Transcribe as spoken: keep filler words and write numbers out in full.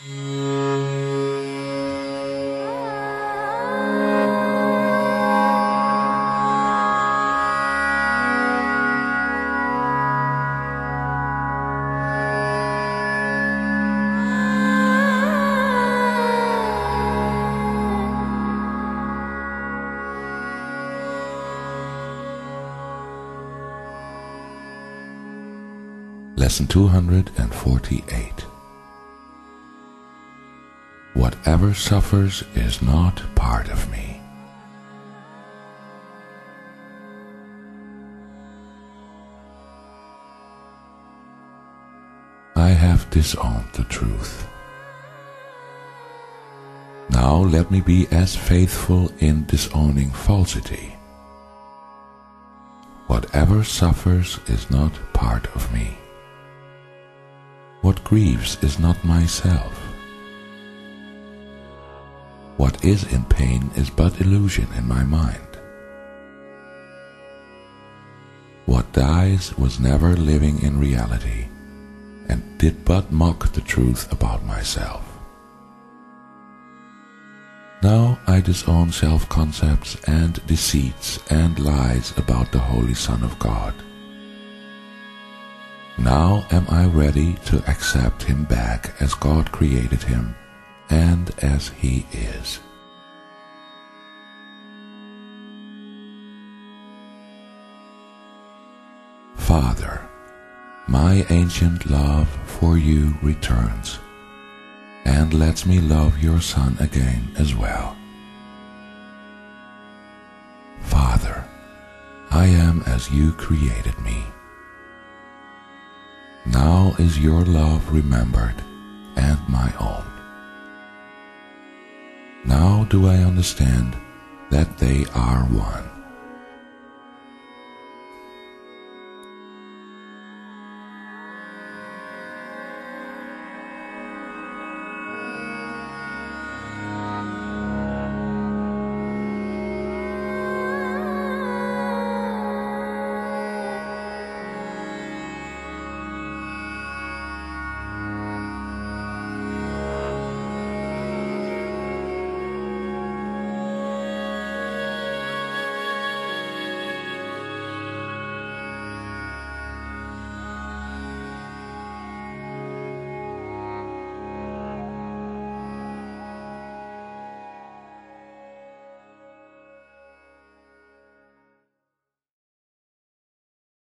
Lesson two hundred forty-eight. Whatever suffers is not part of me. I have disowned the truth. Now let me be as faithful in disowning falsity. Whatever suffers is not part of me. What grieves is not myself. What is in pain is but illusion in my mind. What dies was never living in reality, and did but mock the truth about myself. Now I disown self-concepts and deceits and lies about the Holy Son of God. Now am I ready to accept him back as God created him and as he is. Father, my ancient love for you returns, and lets me love your Son again as well. Father, I am as you created me. Now is your love remembered and my own. Now do I understand that they are one.